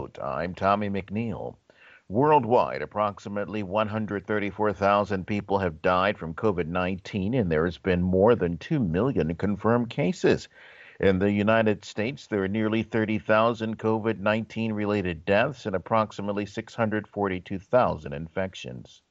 Remote. I'm Tommy McNeil. Worldwide, approximately 134,000 people have died from COVID-19, and there has been more than 2 million confirmed cases. In the United States, there are nearly 30,000 COVID-19 related deaths and approximately 642,000 infections.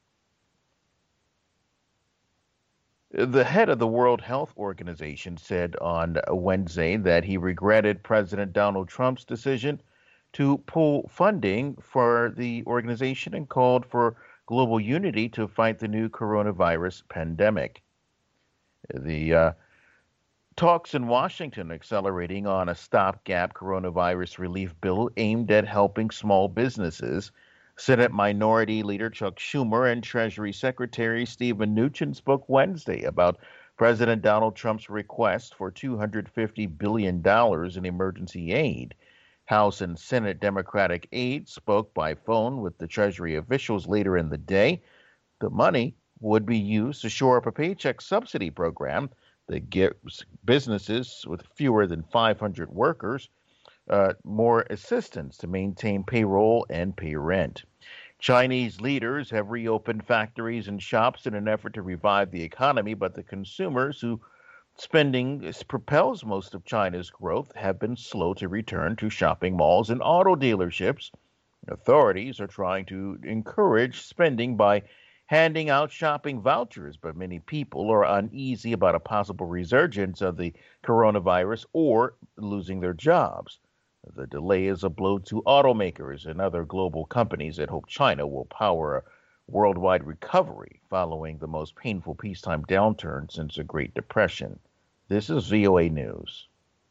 The head of the World Health Organization said on Wednesday that he regretted President Donald Trump's decision to pull funding for the organization and called for global unity to fight the new coronavirus pandemic. The talks in Washington accelerating on a stopgap coronavirus relief bill aimed at helping small businesses. Senate Minority Leader Chuck Schumer and Treasury Secretary Steven Mnuchin spoke Wednesday about President Donald Trump's request for $250 billion in emergency aid. House and Senate Democratic aides spoke by phone with the Treasury officials later in the day. The money would be used to shore up a paycheck subsidy program that gives businesses with fewer than 500 workers more assistance to maintain payroll and pay rent. Chinese leaders have reopened factories and shops in an effort to revive the economy, but the consumers who spending propels most of China's growth have been slow to return to shopping malls and auto dealerships. Authorities are trying to encourage spending by handing out shopping vouchers, but many people are uneasy about a possible resurgence of the coronavirus or losing their jobs. The delay is a blow to automakers and other global companies that hope China will power a worldwide recovery following the most painful peacetime downturn since the Great Depression. This is VOA News.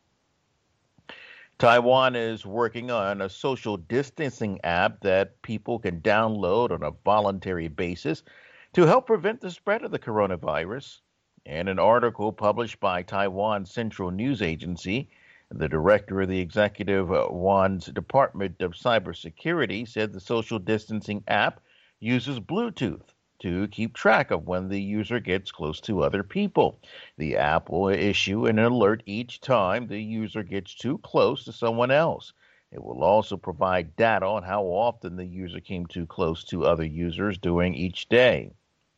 Taiwan is working on a social distancing app that people can download on a voluntary basis to help prevent the spread of the coronavirus. In an article published by Taiwan Central News Agency, the director of the Executive Yuan's Department of Cybersecurity said the social distancing app uses Bluetooth to keep track of when the user gets close to other people. The app will issue an alert each time the user gets too close to someone else. It will also provide data on how often the user came too close to other users during each day.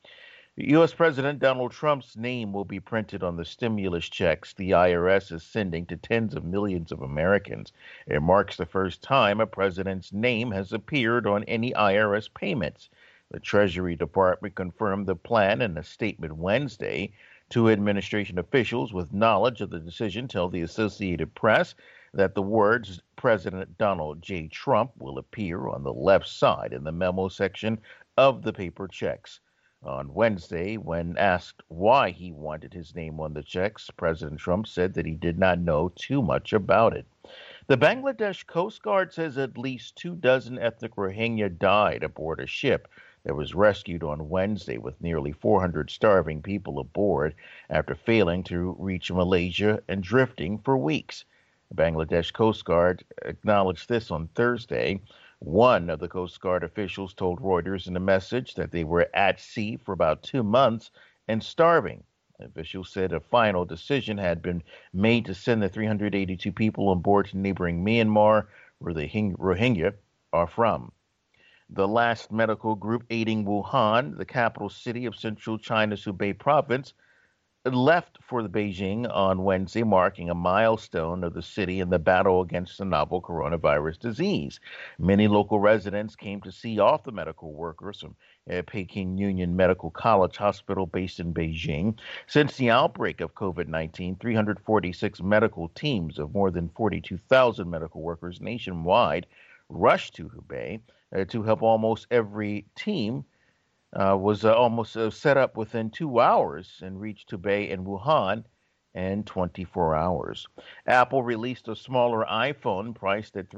U.S. President Donald Trump's name will be printed on the stimulus checks the IRS is sending to tens of millions of Americans. It marks the first time a president's name has appeared on any IRS payments. The Treasury Department confirmed the plan in a statement Wednesday. Two administration officials with knowledge of the decision tell the Associated Press that the words President Donald J. Trump will appear on the left side in the memo section of the paper checks. On Wednesday, when asked why he wanted his name on the checks, President Trump said that he did not know too much about it. The Bangladesh Coast Guard says at least 24 ethnic Rohingya died aboard a ship that was rescued on Wednesday with nearly 400 starving people aboard after failing to reach Malaysia and drifting for weeks. The Bangladesh Coast Guard acknowledged this on Thursday. One of the Coast Guard officials told Reuters in a message that they were at sea for about 2 months and starving. The official said a final decision had been made to send the 382 people on board to neighboring Myanmar, where the Rohingya are from. The last medical group aiding Wuhan, the capital city of central China's Hubei province, left for the Beijing on Wednesday, marking a milestone of the city in the battle against the novel coronavirus disease. Many local residents came to see off the medical workers from Peking Union Medical College Hospital based in Beijing. Since the outbreak of COVID-19, 346 medical teams of more than 42,000 medical workers nationwide rushed to Hubei to help. Almost every team was almost set up within 2 hours and reached Hubei and Wuhan in 24 hours. Apple released a smaller iPhone priced at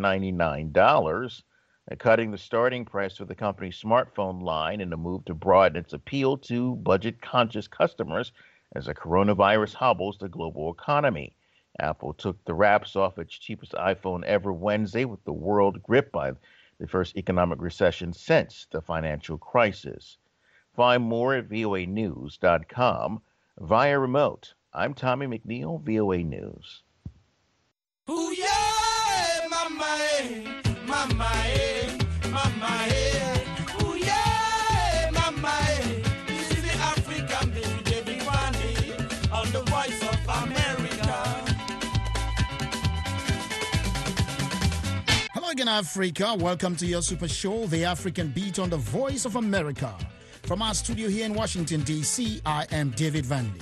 $399, cutting the starting price for the company's smartphone line in a move to broaden its appeal to budget-conscious customers as the coronavirus hobbles the global economy. Apple took the wraps off its cheapest iPhone ever Wednesday with the world gripped by the first economic recession since the financial crisis. Find more at voanews.com via remote. I'm Tommy McNeil, VOA News. Ooh, yeah, mama. morning, Africa. Welcome to your super show, The African Beat on the Voice of America. From our studio here in Washington, D.C., I am David Vandy.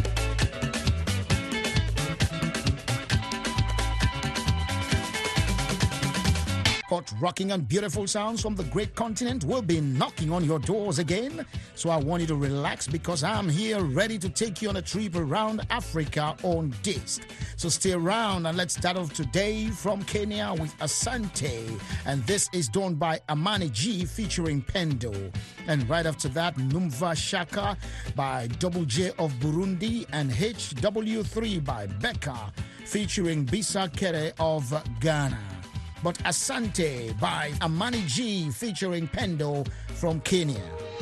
Hot, rocking, and beautiful sounds from the great continent will be knocking on your doors again. So I want you to relax because I'm here ready to take you on a trip around Africa on disc. So stay around and let's start off today from Kenya with Asante. And this is done by Amani G featuring Pendo. And right after that, Numva Shaka by Double J of Burundi and HW3 by Becca featuring Bisa Kere of Ghana. But Asante by Amani G featuring Pendo from Kenya.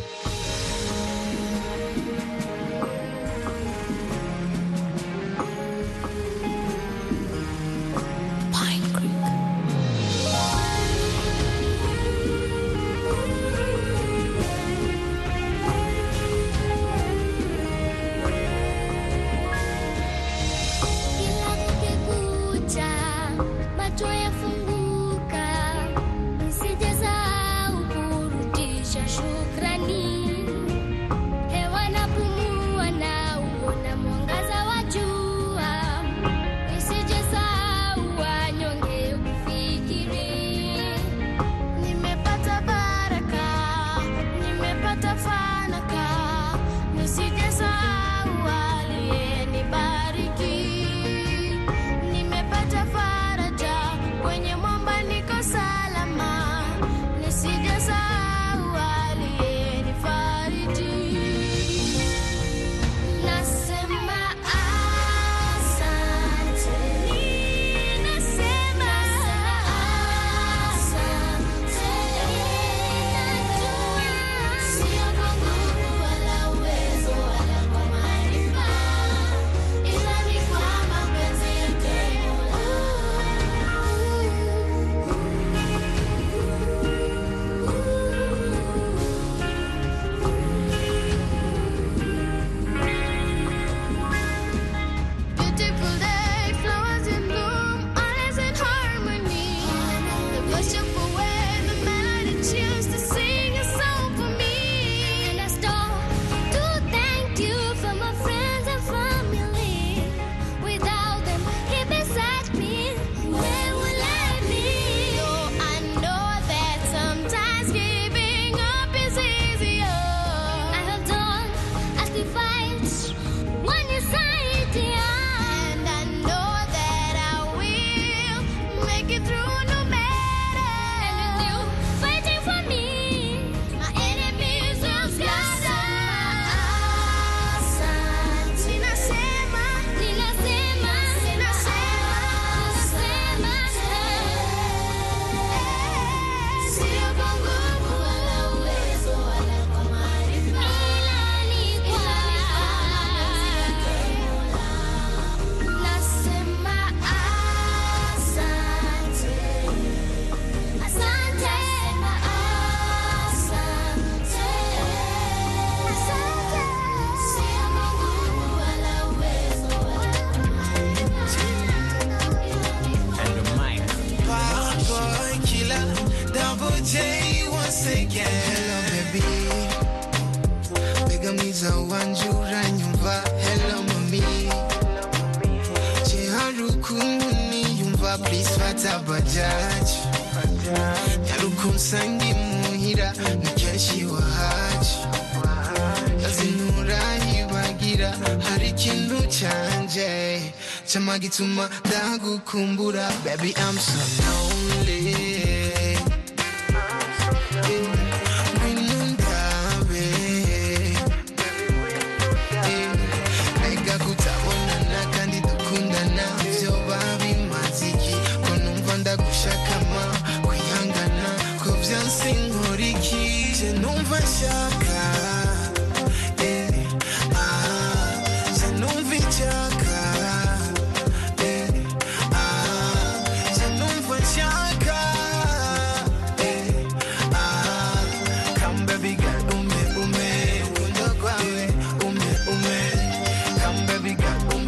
Chamagituma dagu kumbura, baby I'm so lonely.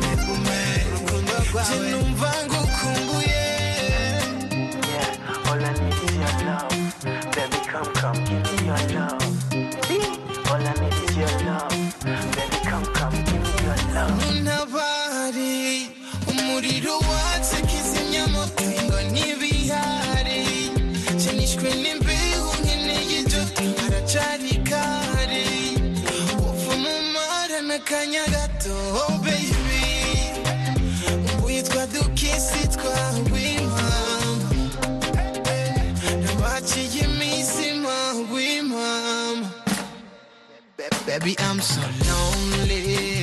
All I Nishwe n'imbeho nkeneye ijoro haracari kare uva mu mara n'akanya gato oh baby witwa dukisi twawe mama nabaciye imisima w'imama baby I'm so lonely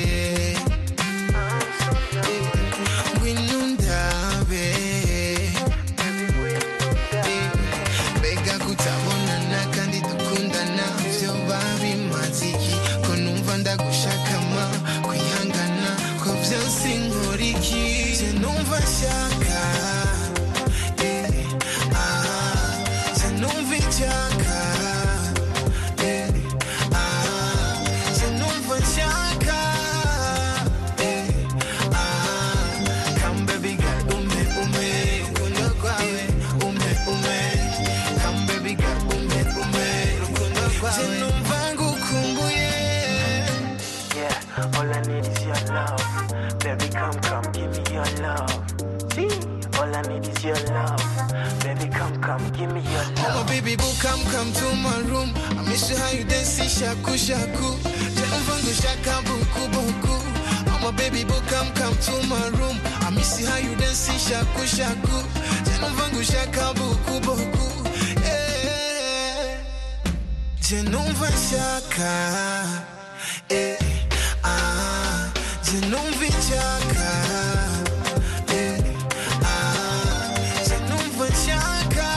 Come to my room. I miss you how you dance, shaku shaku. Janvangu shaka buku buku. Oh my baby boo, come to my room. I miss you how you dance, shaku shaku. Janvangu shaka buku buku. Eh, Janva shaka. Eh, ah, Janvi shaka. Eh, ah, Janva shaka.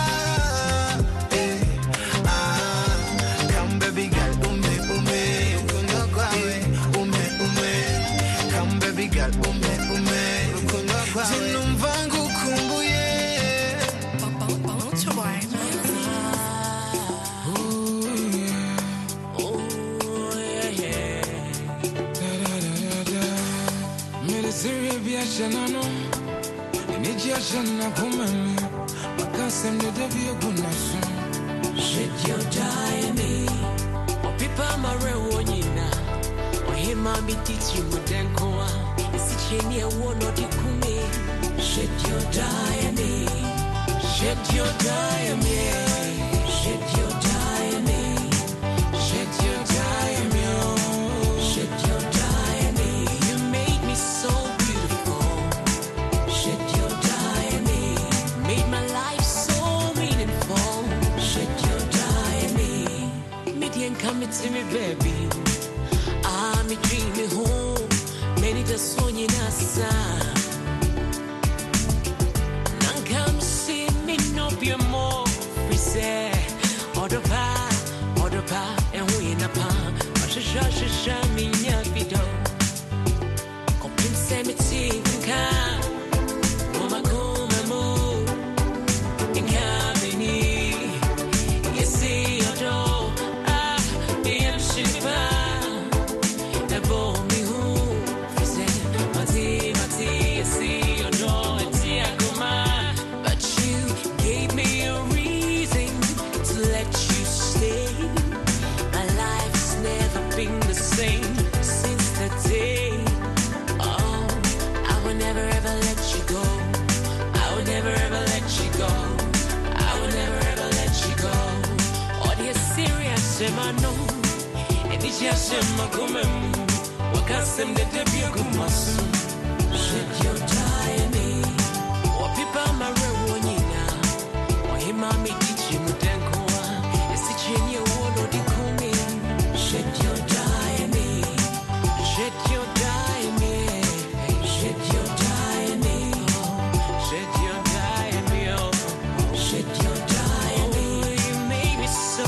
Shanano, Nidia Shana Kumani, Makasem de Devia Gunason. Shed your diamond, or Pipa Marewanina, or him, I be teach you with Denkoa, is it Chenia one or the Kumi? Shed your diamond, shed your diamond, shed your diamond, shed your diamond, shed your diamond. You made me so. Come to me, baby. I'm dreaming home. Many the song in a sun. None come see me, no be more. We say, order pa, and we in a palm. But she me, ya video. Complete cemetery, come. Mama, come and move. In company, you see your door. Semano, and it's just a comem. Wakasem de Devia Gumasu. Shed your diamond, or Pipa Marewanina, or him, I may teach you Mutankoa, is it Chenia one or the Kumi? Shed your diamond, shed your diamond, shed your diamond, shed your diamond, shed your diamond. Oh, you made me so.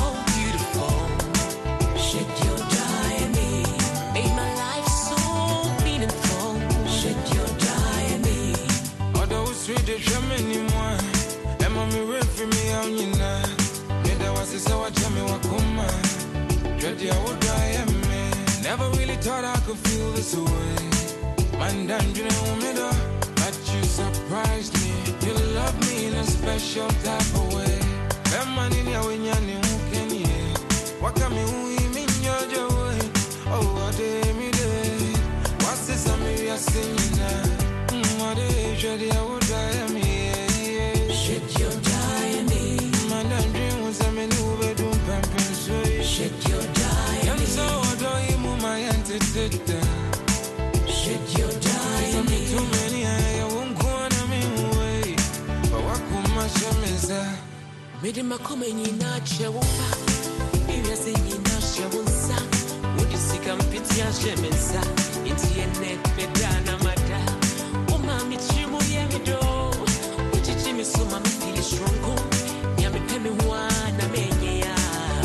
Never really thought I could feel this way. Man, you know me though, but you surprised me. You love me in a special type of way. Man, in your way, what can me mean your joy? Oh, what day me day? What's this? I'm here singing now. What day? Should I would die me? Shed your diamond. Man, dream. Mede makoma nyina chewofa. Area se nyina chewonsa. Wodi sika mpiti ahyemensa. Inti ene pedana mada. Uma mi chimu yemido. Uchichi mi so ma mi feel strong. Ya mi pemi huwa na menye.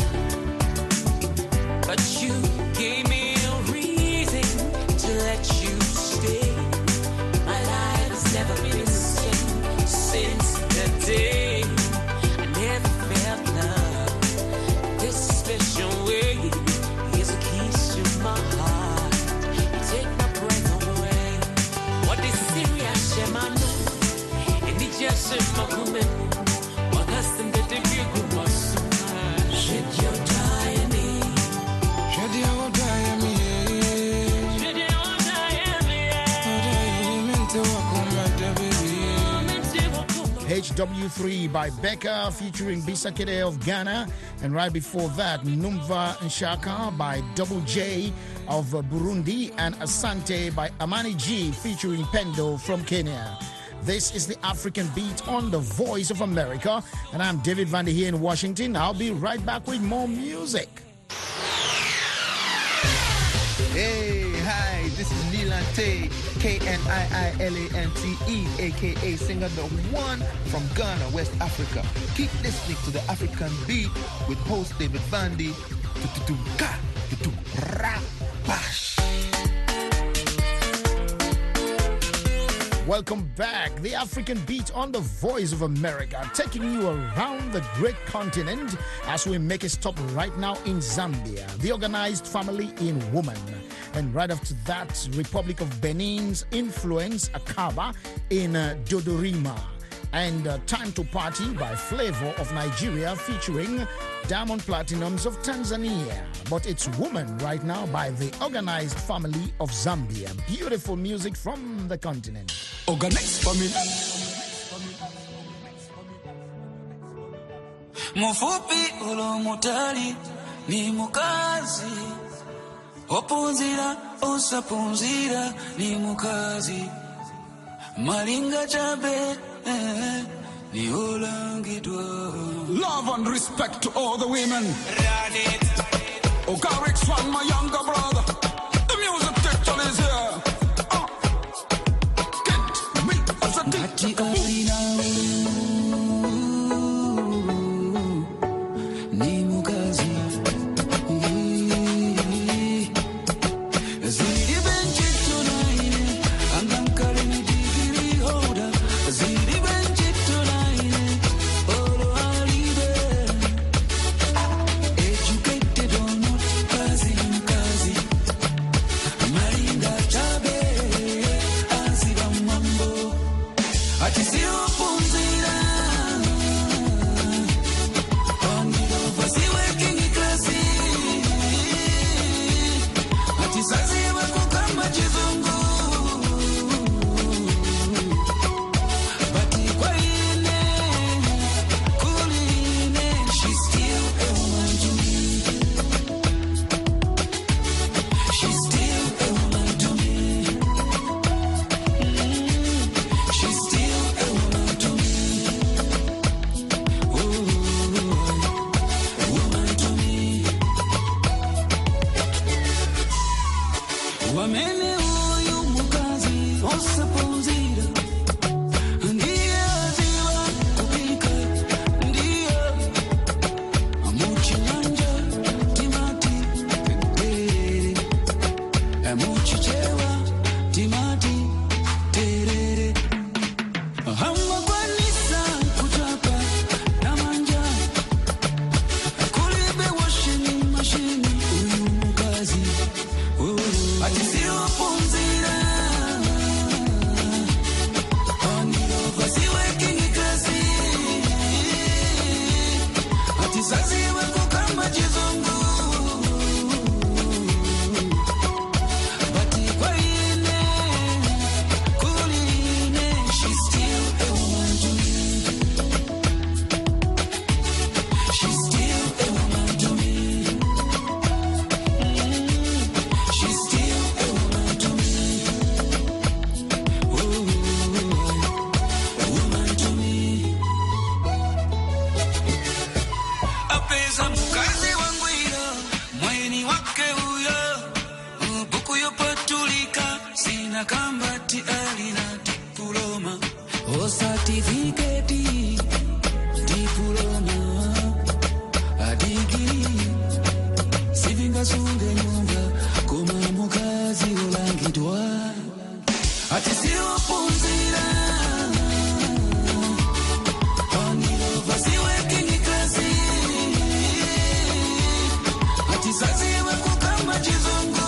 But you gave me a reason to let you stay. My life has never been the same since that day. I never felt love this special way. Here's a kiss to my heart. You take my breath away. What is serious, Shemano? And it just said my woman. What has them that they feel good was shed your time. HW3 by Becca featuring Bisakede of Ghana, and right before that Numva Nshaka by Double J of Burundi, and Asante by Amani G featuring Pendo from Kenya. This is the African Beat on the Voice of America, and I'm David Vander here in Washington. I'll be right back with more music. Hey, hi, this is Nilante, Kniiilante, aka singer the one from Ghana, West Africa. Keep listening to the African Beat with host David Vandy. Welcome back. The African Beat on the Voice of America, taking you around the great continent as we make a stop right now in Zambia, the organized family in woman. And right after that, Republic of Benin's Influence Akaba in Dodorima. And Time to Party by Flavor of Nigeria featuring Diamond Platinums of Tanzania. But it's Woman right now by the Organized Family of Zambia. Beautiful music from the continent. Organized family. Mufupi ulo mutali ni mukazi. Opunzira osapunzira ni mukazi. Malinga chabe ni olangidwa. Love and respect to all the women. Ogarix one, my younger brother. The music section is here. Get me as a tick. Ni mukazi. anakambati alina diploma o certificate diploma adigi sivinga sunge nyumba koma mukazi olangidwa ati sio punzira onilo vasiwe kini klasi ati saziwe kukama chizongo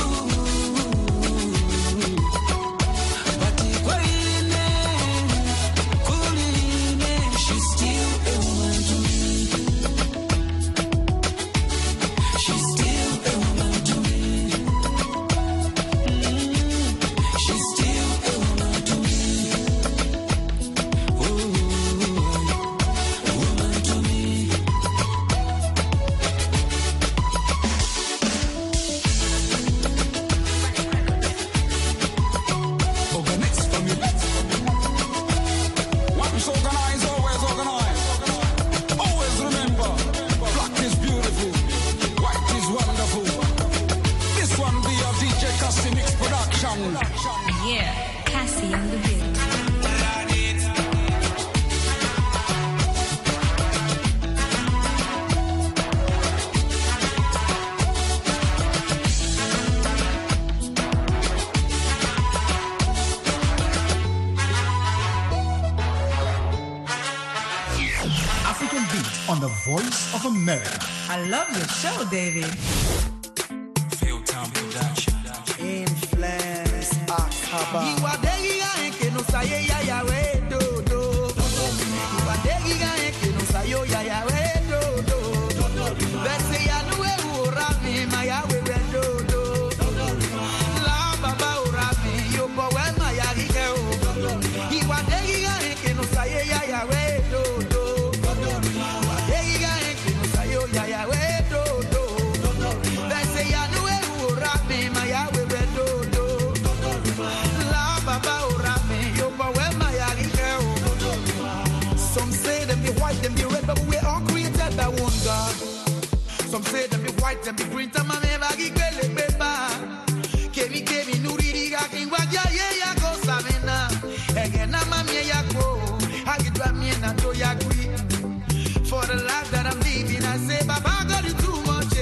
Yeah, Cassie on the beat. African Beat on the Voice of America. I love your show, David. Field Town Production. Influence Akaba. Iwadegi eke no saye ya ya we do do. Iwadegi eke no sayo ya ya we do do. Bese ya no we ura mi ma ya we do do. La baba ura mi yo po we ma ya ri ke o. Iwadegi eke no saye ya ya we do do. Iwadegi eke no sayo ya ya we do do. Bese ya no we ura mi ma ya we do do. La baba ura mi yo po we ma ya ri ke o. Some say them be white, them be red, but we all created by one God. Some say them be white, them be green, tama me bagi kwele beba. Kemi nuri diga kingwa ya ya go savena. Ege na mami ya ko, hagi dwa mi na to ya gwi. For the life that I'm living, I say Baba God you too much.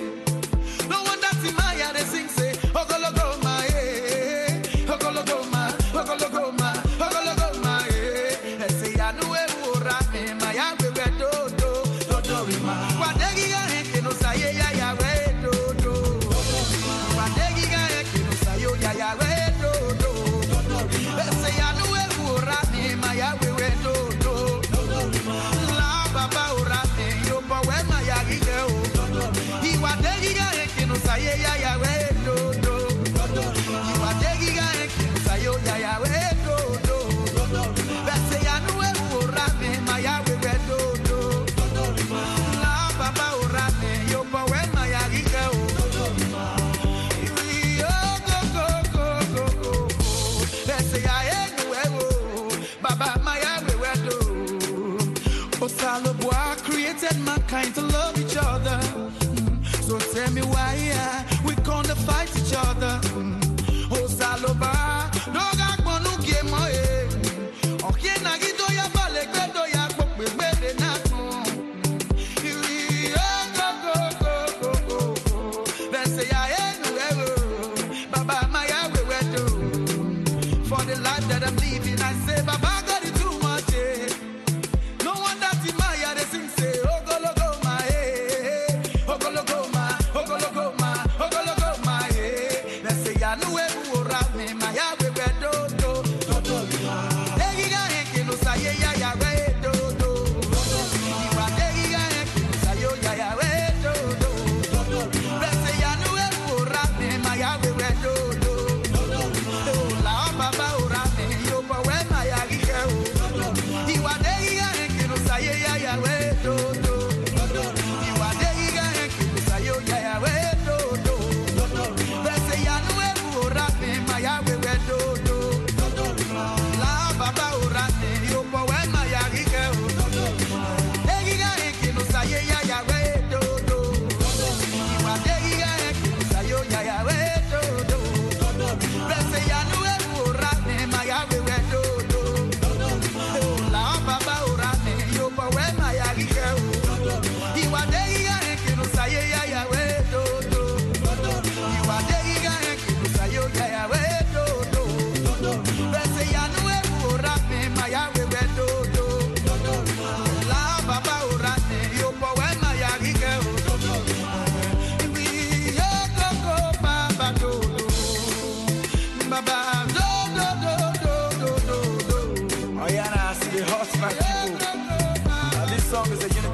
No one that's in my head they sing say Ogologo ma Ogologo ma Ogologo ma Ogologo ma they say I know we ura me ma ya we do do do ma. Wadegi ga eke no saye ya ya we do do. Wadegi ga eke no sayo ya ya we do do. They say I know we ura me ma ya we do do. La baba ura me yo pa we ma ya ri ke o. Iwadegi ga eke no saye ya ya we do do. Iwadegi ga eke no sayo ya ya we do do. They say I know we ura me ma ya we do do. La baba ura me yo pa we ma ya ri ke o. Yo go go go go go. They say I ain't we baba ma ya we do. Osaloboa created mankind to love each other. So tell me why we gonna fight each other. Osaloboa no ga gbonu game mo oke na gido ya bale gbedo ya pope gbede na tun. Go go go go go. They say I ain't baba my we do. For the life that I'm living, I say Baba God is too much. No one that's in my head they sing say Ogologo ma Ogologo ma Ogologo ma Ogologo ma. They say I know we ura me ma ya we do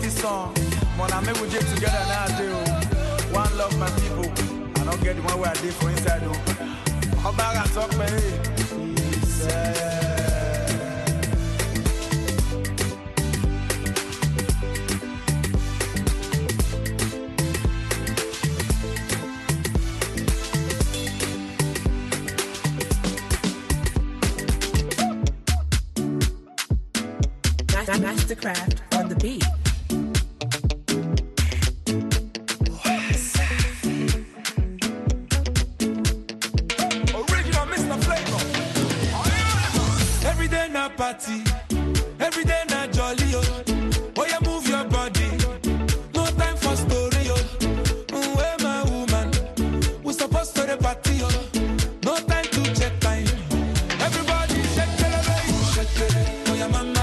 this song. Mon ami, we get together now, do. One love, my people. I don't get the one where I did for inside, though. How about I talk, man? Mastercraft on the beat. Original Mr. Flavor. Every day na party, every day na jolly, oh. Oh, you move your body, no time for story, oh. Where my woman, we supposed to the party, oh. No time to check time. Everybody shake it, shake it. Oh, yeah, mama,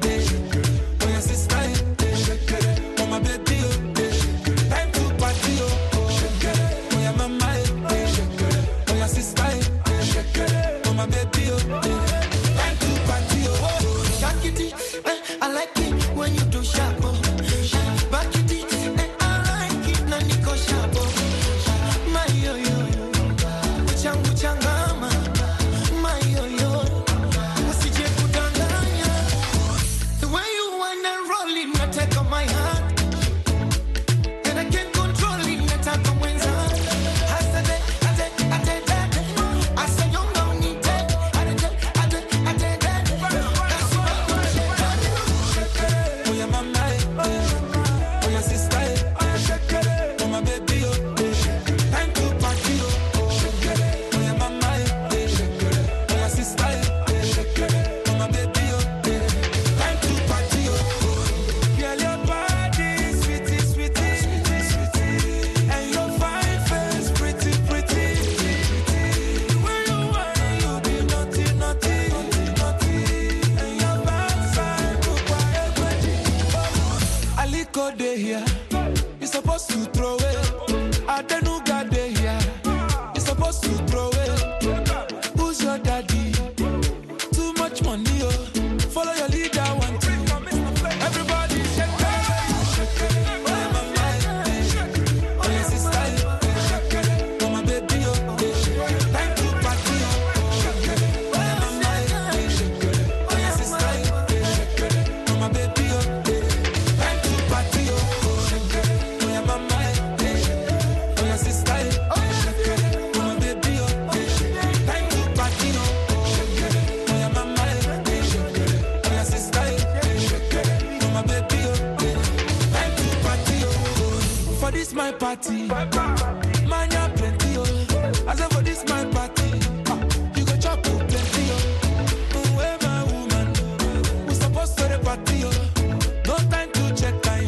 party. Man, you plenty, oh. I said for this my party, you go chop plenty, oh. Where my woman, we supposed to the party, oh. No time to check time.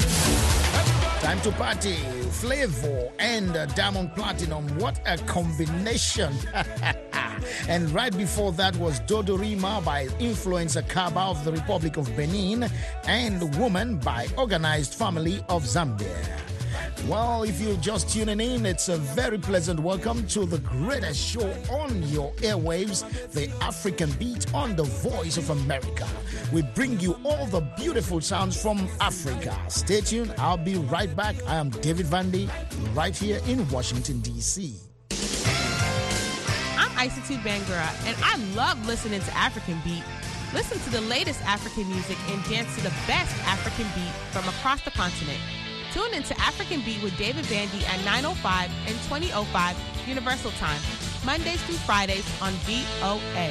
Time to party. Flavor and Diamond Platinum. What a combination. And right before that was Dodorima by Influencer Kaba of the Republic of Benin and Woman by Organized Family of Zambia. Well, if you're just tuning in, it's a very pleasant welcome to the greatest show on your airwaves, the African Beat on the Voice of America. We bring you all the beautiful sounds from Africa. Stay tuned. I'll be right back. I am David Vandy, right here in Washington, D.C. I'm Isatu Bangura, and I love listening to African Beat. Listen to the latest African music and dance to the best African beat from across the continent. Tune into African Beat with David Vandy at 9:05 and 20:05 Universal Time, Mondays through Fridays on VOA.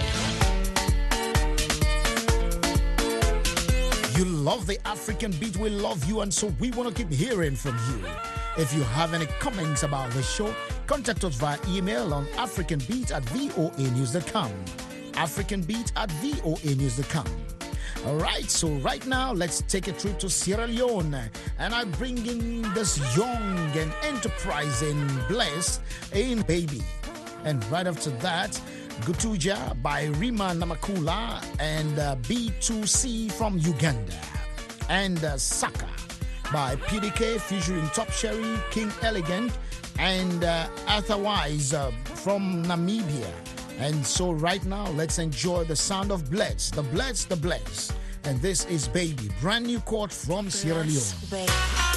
You love the African Beat, we love you, and so we want to keep hearing from you. If you have any comments about the show, contact us via email on africanbeat@voanews.com. africanbeat@voanews.com. All right, so right now, let's take a trip to Sierra Leone. And I bring in this young and enterprising Bless in Baby. And right after that, Gutuja by Rima Namakula and B2C from Uganda. And Saka by PDK featuring Top Sherry, King Elegant, and Otherwise from Namibia. And so right now, let's enjoy the sound of Bless, the Bless, the Bless. And this is Baby, brand new court from Sierra Leone.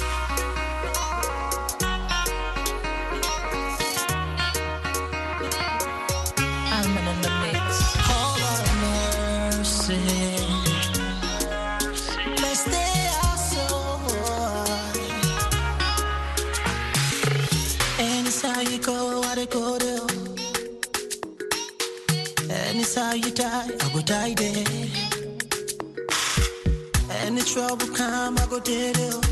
How you die, I go die there. Any trouble come, I go dead.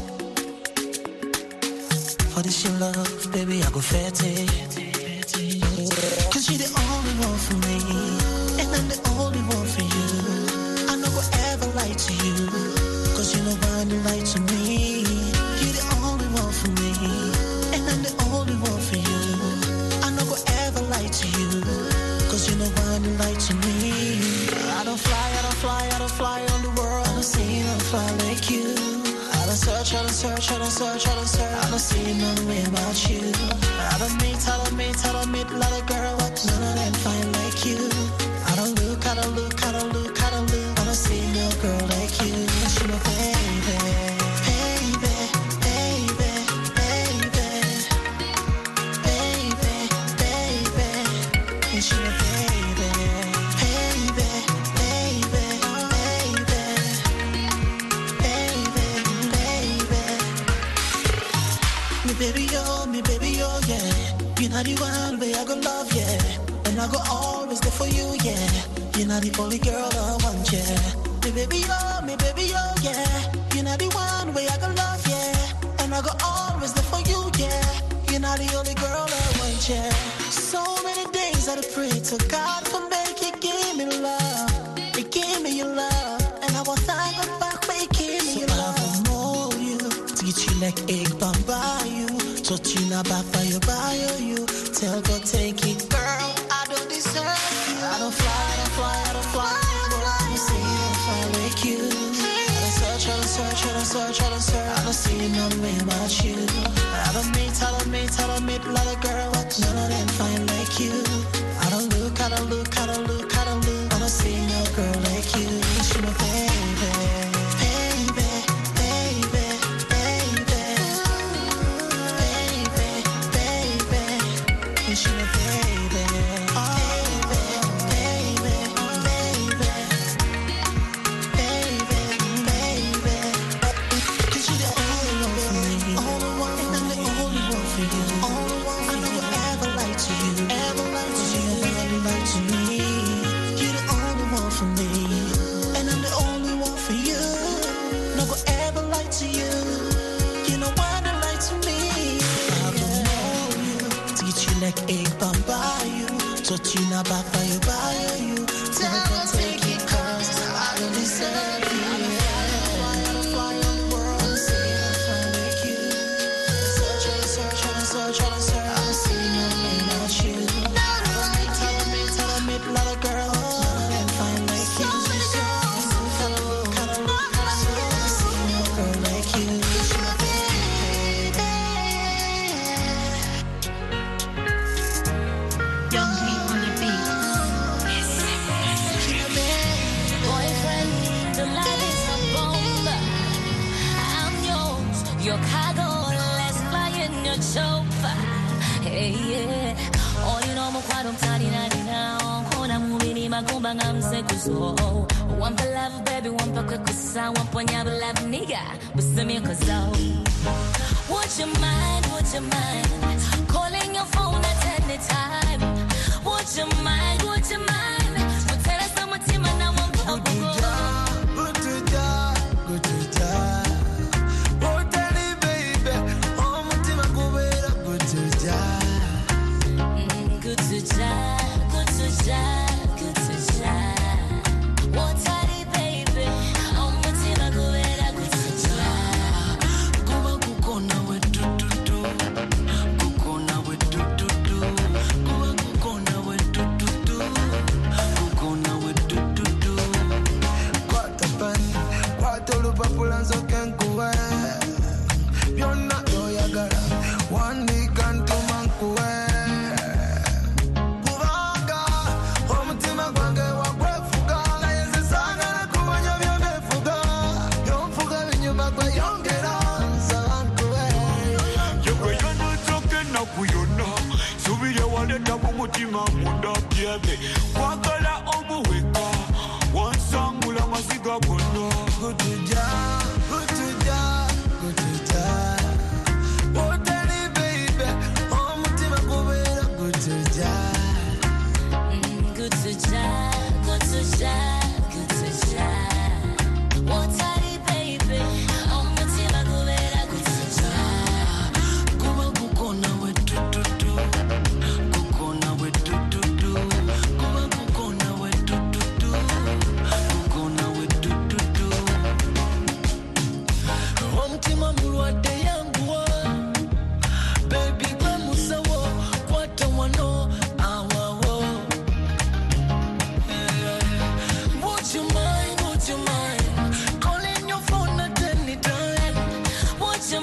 For this your love, baby, I go fat it. Cause you're the only one for me, and I'm the only one for you. I no go ever lie to you, cause you know why you lie to me. You're the only one for me, and I'm the only one for you. I no go ever lie to you, cause you know why you lie to me. I don't fly on the world. I don't see no fly like you. I don't search. I don't see no way about you. I don't meet a lot of girls, but none of them fine like you. I don't look. I don't see no girl like you. She's my baby. She's my me baby, oh yeah. You're not the one way I go love, yeah. And I go always there for you, yeah. You're not the only girl I want, yeah. Me baby, oh yeah. You're not the one way I go love, yeah. And I go always there for you, yeah. You're not the only girl I want, yeah. So many days I pray to God for make you give me love. You give me your love. And I will thank God back by give me your love. I know you, teach you like egg bamba you. Touch you now back by your bio, you tell God take it, girl. I don't deserve you. I don't fly. You see, I don't fly like you. I don't search. I don't see no way about you. I don't meet a lot of girls, but none of them fine like you. I don't look. I don't see no girl like you. She's my baby. She's my baby, cause you're the only one for me, and I'm the only one for you. I never ever lie to you, you never lie to me. You're the only one for me, and I'm the only one for you. Never ever lie to you, you know why they lie to me. I don't know you, teach you like egg bamba you. Touch you now back by your bio, you tell God take it, cause I don't deserve you. I don't fly on the world. I don't see no fly like you. Search. I don't see no way about you. I don't meet a lot of girls, none of them fine like you. I don't see no girl like you. Your cargo, let's fly in your chauffeur. Hey, yeah. Oh, you know, Mokwado Tani now. Kona Mubini Magumba Namsekuso. One for love, baby, one for Kukusa, one for Nyaba love, nigga. But send me a Kazo. Would you mind? Calling your phone at any time. Would you mind? But tell us how much time I want to go. Good to die.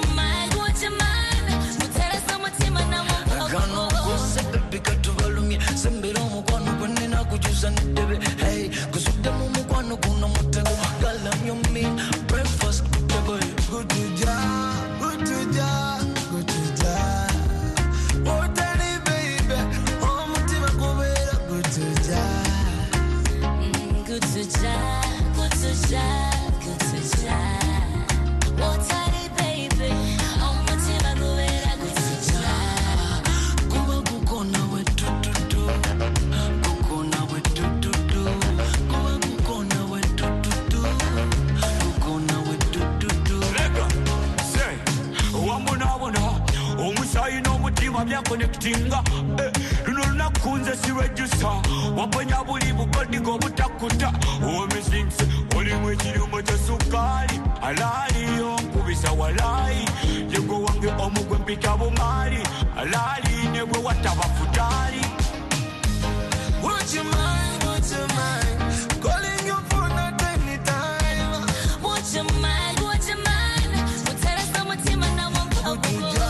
mind, would you mind? Muteresa mutima na Gano kose baby katuvalumye sembera mukwano kwenena kujuza ndebe hey kusude mu mukwano kuno mutego galam yo me breakfast boy good to ja good to ja good to ja oh tell baby oh mutima kubera good to ja good to ja good to ja good to ja oh tell baby oh mutima kubera good to ja kuba kukona we tu tu tu kukona we tu tu tu kuba kukona we tu tu tu kukona we tu tu tu Lega, say, wambona omusayi n'omutima bya connectinga luno lunakunze si register waponya buli bukodigo butakuta omisinse olimu ekirumbo kya sukali alaaliyo nkubisa walayi yegwe wange omugwe mpita bumaali alaali negwe wataba futali. would you mind calling your phone at any time would you mind muteresa mutima na good to ja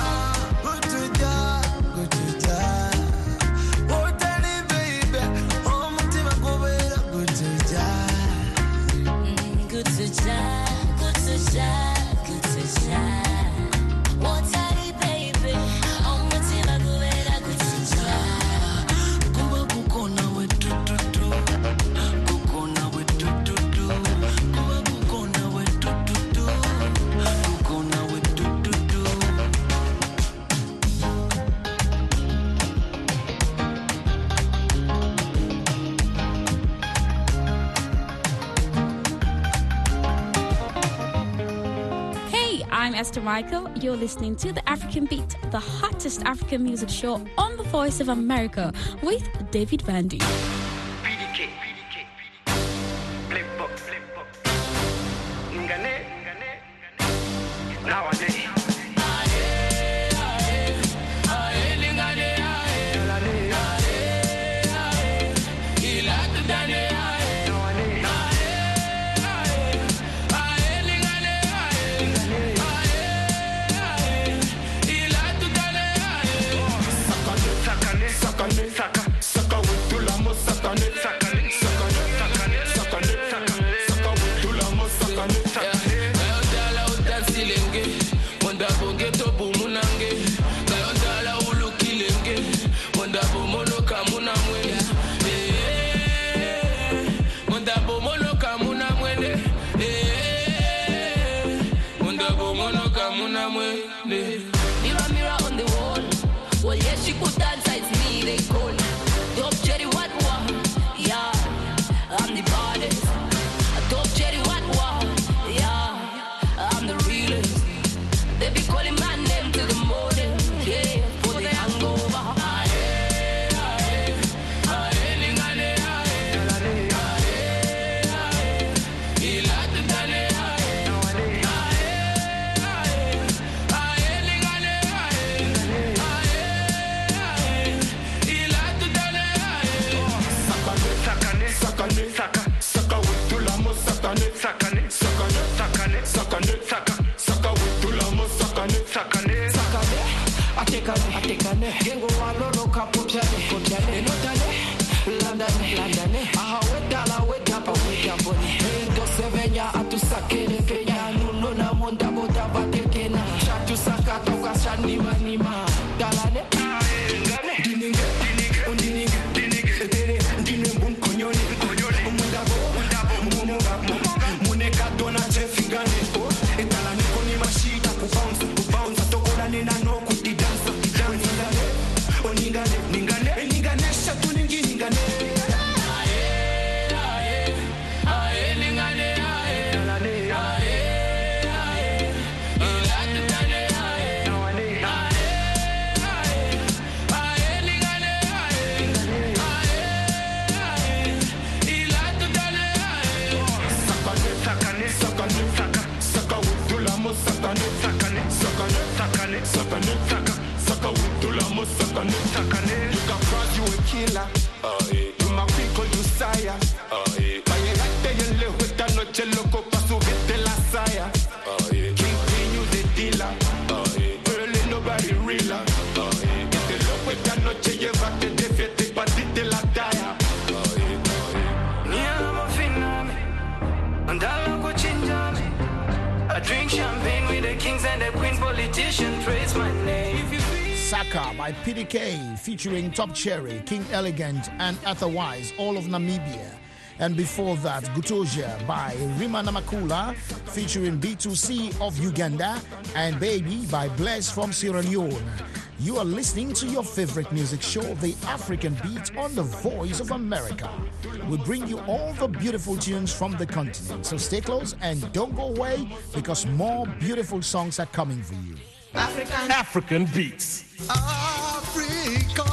good to ja oh tell baby oh mutima kubera good to ja good to ja good to ja good to ja oh tell baby oh mutima kubera good to ja kuba kukona we tu tu tu kukona we tu tu tu kuba kukona we tu tu tu kukona we tu tu tu. Hey, I'm Esther Michael. You're listening to The African Beat, the hottest African music show on the Voice of America with David Vandy. PDK, Black Box, Ngane, nowadays. Saka wetula mo sakane sakane sakane sakane saka wetula mo sakane sakane Kayodala utansilenge Monda bonge tobu munange Kayodala ulukilenge Monda bomono kamuna mwe Monda bomono kamuna mwende Monda bomono kamuna mwende mirror mirror on the wall well yes she could dance it's me they call top cherry what yeah I'm the baddest top cherry what yeah I'm the realest they be calling my name till the morning yeah for the hangover Saka wetula mo sakane sakane sakane sakane saka wetula mo sakane sakane Atekane Gengo walolo kapopjane Enotane Landane Aha wedala wedapa wedaponi Endo sevenya atusakene Kenya nuno na monda boda batekena Shatu saka toka shanima nima Dalane Dininge Dine mbun konyoni Muneka dona chefingane Etalane koni mashita kubounce Atokola nina no kuti dance Ningane shatu ningi ningane Ningane politician praise my name. Saka by PDK featuring Top Cherry, King Elegant, and Otherwise, all of Namibia. And before that, Gutoja by Rima Namakula featuring B2C of Uganda, and Baby by Bless from Sierra Leone. You are listening to your favorite music show, The African Beat, on the Voice of America. We bring you all the beautiful tunes from the continent. So stay close and don't go away, because more beautiful songs are coming for you. African Beats. Africa.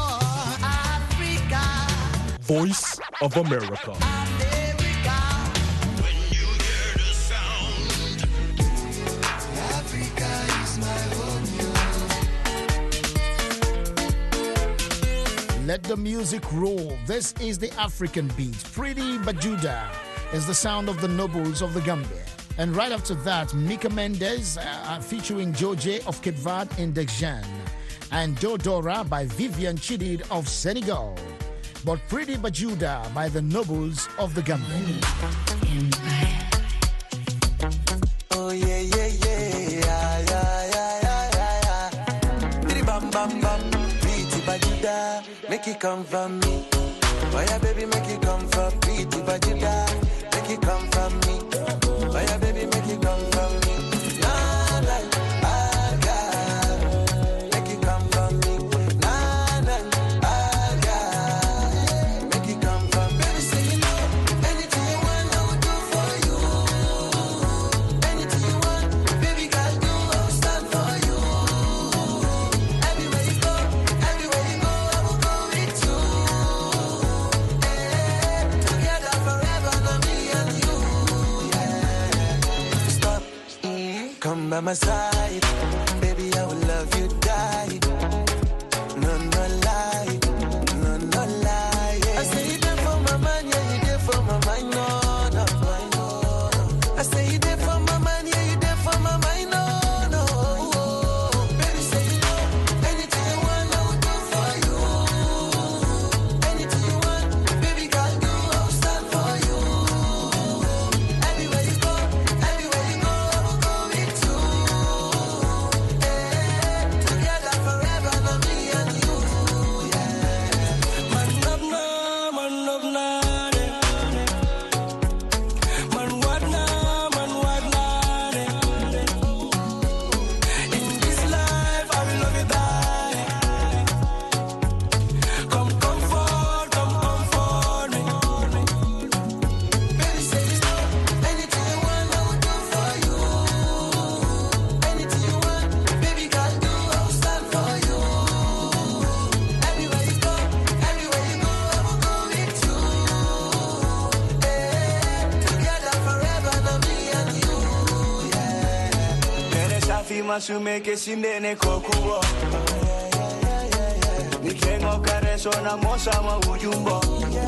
Voice of America. When you hear the sound, Africa is my home. Let the music roll. This is the African Beat. Pretty Bajuda is the sound of the nobles of the Gambia. And right after that, Mika Mendes featuring Joje of Cape Verde in Dejan. And Dodora by Vivian Chidid of Senegal. But Pretty Bajuda by the nobles of the Gambia. Oh yeah, yeah, yeah, yeah. Pretty bam bam bam. Pretty Bajuda, make it come from me. Oh yeah, baby, make it come from Pretty Bajuda, make it come from me. Oh yeah, baby, make it come from me. Nah, nah, make it come from me. Nah, nah, make it come from me. Baby, say you know, anything you want, I will do for you. Anything you want, baby, girl, do, I will stand for you. Everywhere you go, I will go with you. Together forever, not me and you. Stop, come by my side, baby, I will love you, die. No, no lie, no, no lie. Yeah. I say you there for my man, yeah, you there for my mind, no, no, no. I say you there for my man, yeah, you there for my mind, no, no. Baby, say you know, anything you want, I will do for you. Anything you want, baby, girl, do, I will stand for you. Everywhere you go, I will go with you. Together forever, not me and you. Man of na, man of na, man what na, man what na. In this life, I will love you, die. Come comfort me. Baby, say you know, anything you want, I will do for you. Anything you want, baby, girl, do, I will stand for you. Everywhere you go, I will go with you. Together forever, not me and you. Nene safi masumeke sindene kokubo. Nikengo kareso na mosa ma ujumbo.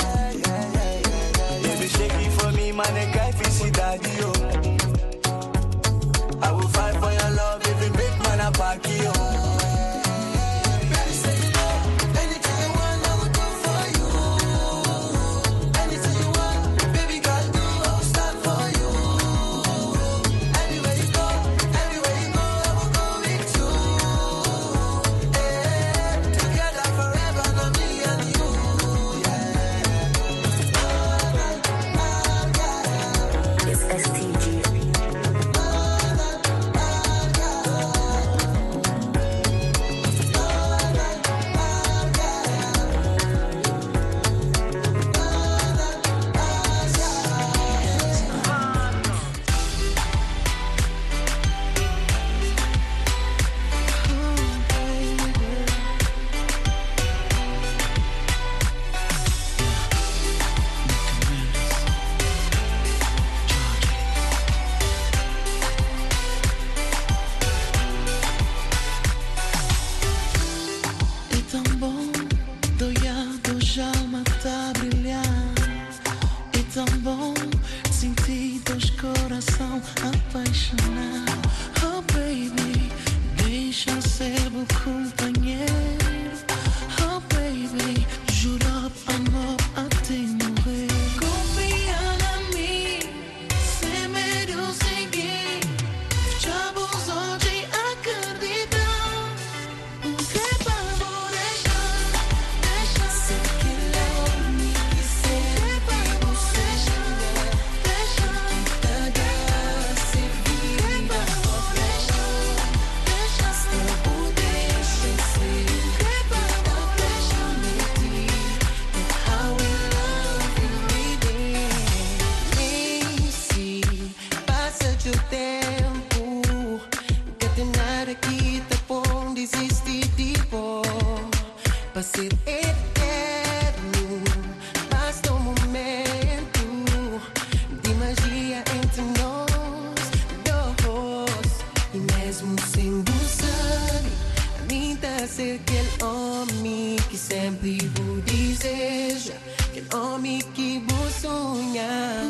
Baby, shake it for me, man, and guy fisi daddy, yo. I will fight for your love, if it big man, I pack you. Baby, say you know, anything you want, I will do for you. Anything you want, baby, girl, do, I will stand for you. Everywhere you go, I will go with you. Together forever, not me and you. It's STG. desisti tipo para ser eterno. Basta momento de magia entre nós dois. E mesmo sem buscar, a mim tá ser aquele homem que sempre vou deseja, aquele homem que vou sonhar.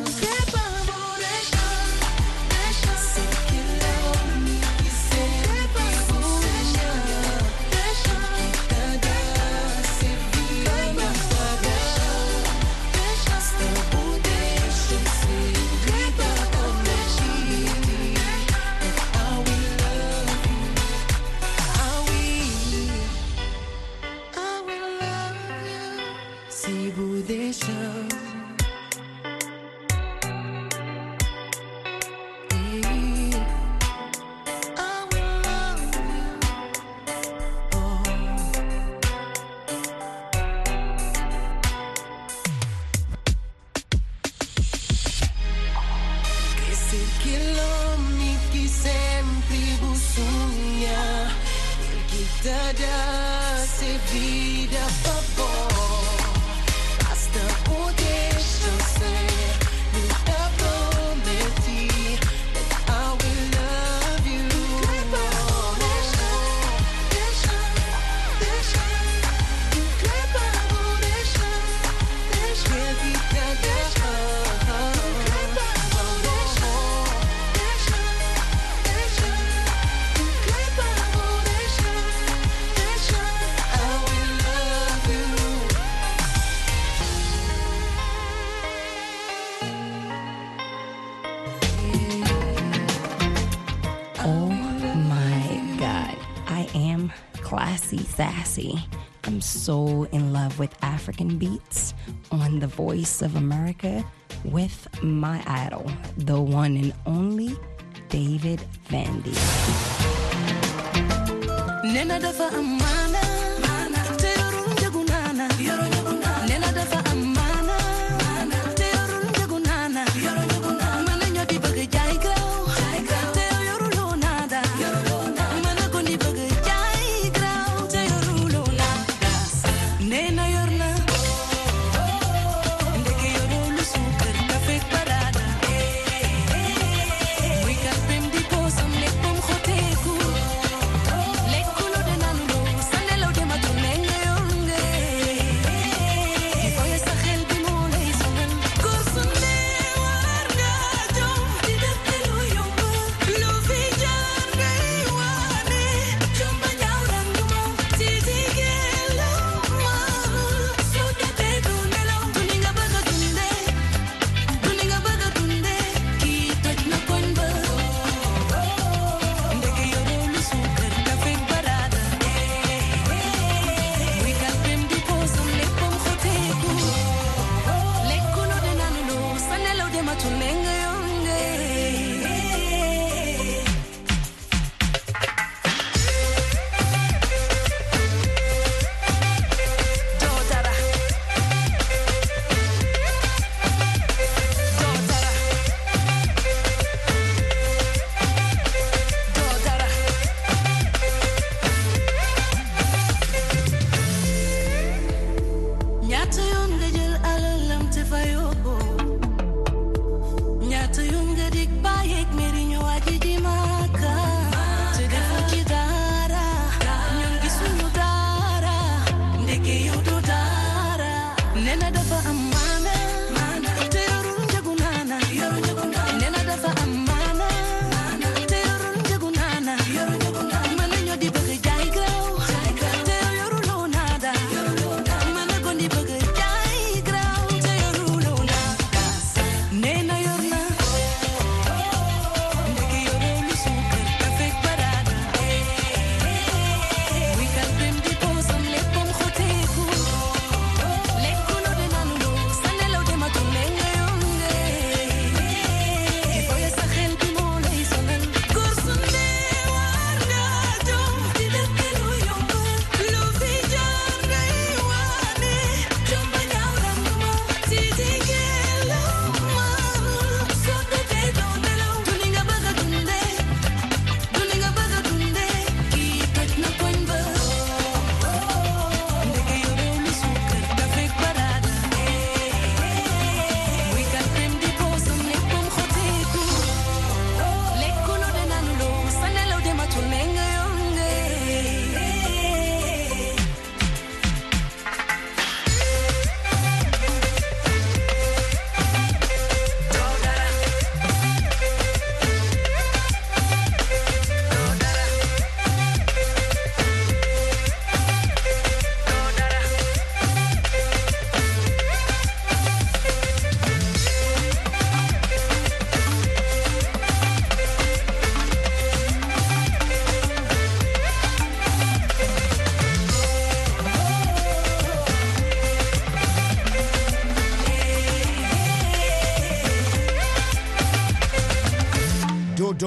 Sassy. I'm so in love with African beats on The Voice of America with my idol, the one and only David Vandy. Nena dafa amana, te yorun jagunana, nena dafa amana, te yorun jagunana, mana nyodi baga jai graw, te yorun lo nada, mana kondi baga jai graw, te yorun lo nada, nena yorna, ndeke yorun lo sukar kafe parada, we got them di kosam nek bom khoteku. Lekulo de nanulo, sa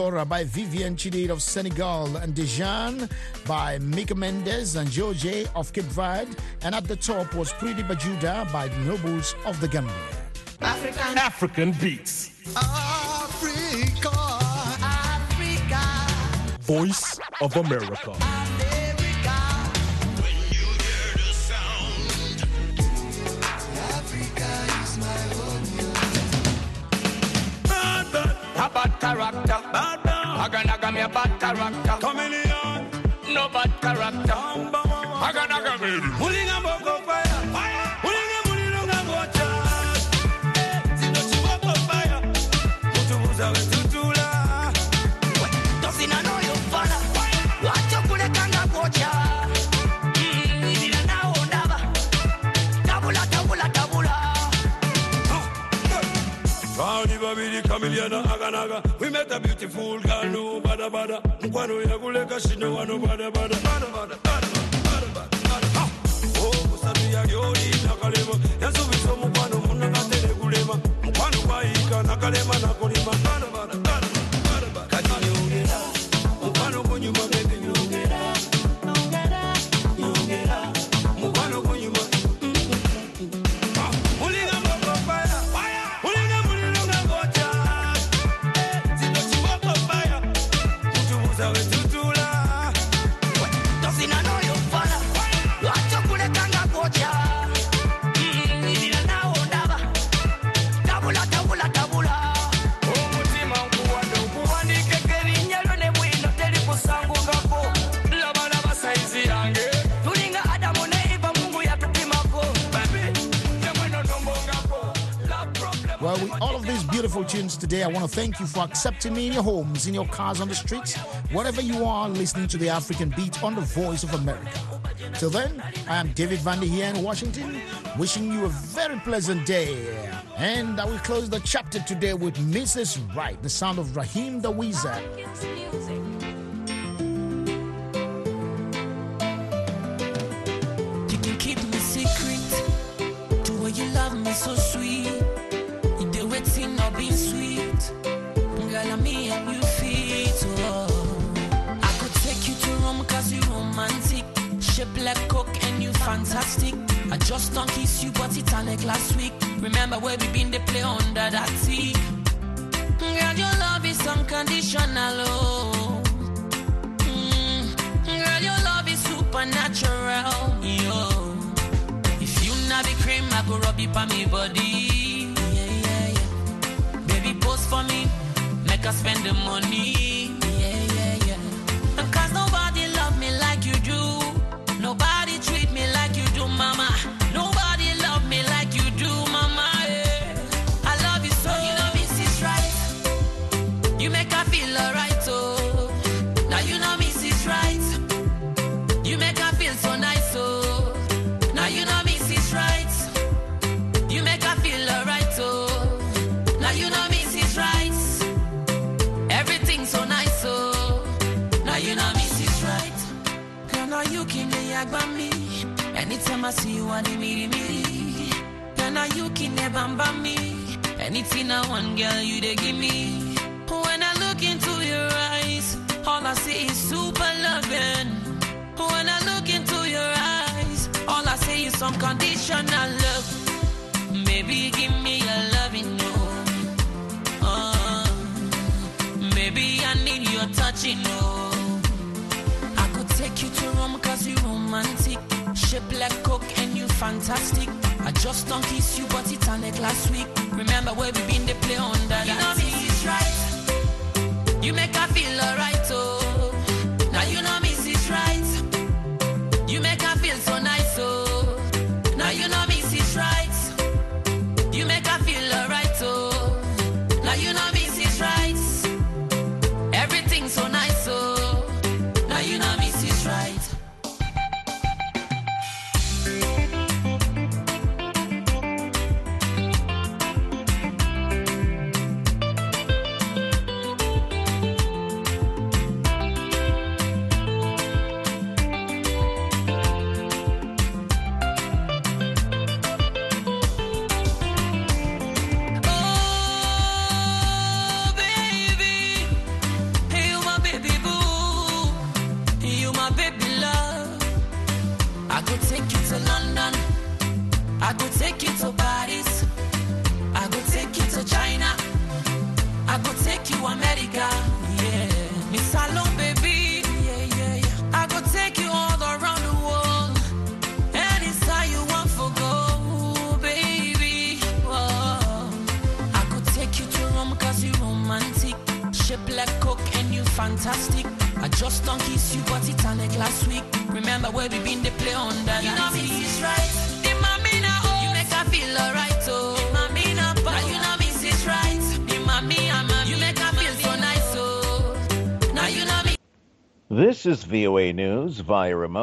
Dora by Vivian Chidid of Senegal, and Dejan by Mika Mendes and George of Cape Verde. And at the top was Pretty Bajuda by the Nobles of the Gambia. African beats. Africa. Voice of America. When you hear the sound, Africa is my home. A bad character. Naga me a bad character. Chameleon. No bad character. Naga me. Pulling a boko fire. Pulling a mulilunga gocha. Zino chiboko fire. Mutu muza we tutula. Dosina no yo fala. Wacho kule kanga gocha. Zina na ondaba. Tabula, tabula, tabula. Rowdy Babidi Chameleon Aganaga. We met a beautiful girl, no bada bada. Mkwano ya kuleka shino wano bada bada. Bada bada, bada bada, bada bada. Oh, kusatu ya gyori nakalema. Yansu biso mkwano muna katele kulema. Mkwano waika nakalema nakulima. Bada bada, bada bada, bada. Kati nyongera. Mkwano kunyuma kete nyongera. Nyongera. Mkwano kunyuma. Mulinga mboko fire. Mulinga mulilunga gocha. Zino chiboko fire. Mutu muza we tutula. Dosina no yo fala. Wacho kule kanga gocha. Zina na ondaba. Tabula, tabula, tabula. Umutima nkuwando kuwandike kerinyelo ne bwino teri kusangu ngako. Laba laba saizi yange. Tulinga Adamu ne Eva Mungu yatupimako. Baby, jamano nombongako. La problem. Well, with all of these beautiful tunes today, I want to thank you for accepting me in your homes, in your cars, on the streets, wherever you are listening to the African Beat on the Voice of America. Till then, I am David Vandy here in Washington, wishing you a very pleasant day. And I will close the chapter today with Mrs. Right, the sound of Raheem the Weezer. You can keep me secret. The way you love me so sweet. You do it in not being sweet. Girl, I'm me and you fit. Oh. I could take you to Rome cause you romantic. Shape like coke and you fantastic. I just don't kiss you but it's like last week. Remember where we been they play under that sea. Girl, your love is unconditional. Oh. Girl, your love is supernatural. Yo. If you not be cream, I go rub you by me body. Yeah, yeah, yeah. Baby, pose for me. Make us spend the money. Yeah, yeah, yeah. Cause nobody love me like you do. Nobody treat me like you do, mama. Nobody love me like you do, mama. Yeah. I love you so. You know this is right. You make her feel alright, oh. Now you know this is right. You make her feel so nice, oh. Now you know this is right. You make her feel alright, oh. Now you know this is right. Everything's so nice, oh. Now you know this is right. Girl, now you can yak by me. Anytime I see you, I need me. Girl, now you can never me. Anything I want, girl, you they give me. When I look into your eyes, all I see is super loving. When I look into your eyes, all I see is unconditional love. Maybe give me a loving, no. Maybe I need your touching, no. I could take you to Rome cause you romantic. Shape like coke and you fantastic. I just don't kiss you but it's like last week. Remember where we been they play under that. You know this is right. You make her feel alright, oh. Now you know this is right. You make her feel so nice, oh. Now you know this is right. You make her feel alright, oh. Now you know this is right. Everything's so nice, oh. Now you know this is right. baby love. I could take you to London. I could take you to Paris. I could take you to China. I could take you America. Yeah. Miss Salon, baby. Yeah, yeah, yeah. I could take you all around the world. Anytime you want for go, baby. Whoa. I could take you to Rome cause you're romantic. Shape like Coke and you fantastic. I just don't kiss you but Titanic last week. Remember where we been, they play on that. You know me is right. The mommy now, oh. You make her feel alright, oh. The mommy now, you know me is right. The mommy, you make her feel so nice, oh. Now you know me. This is VOA News via remote.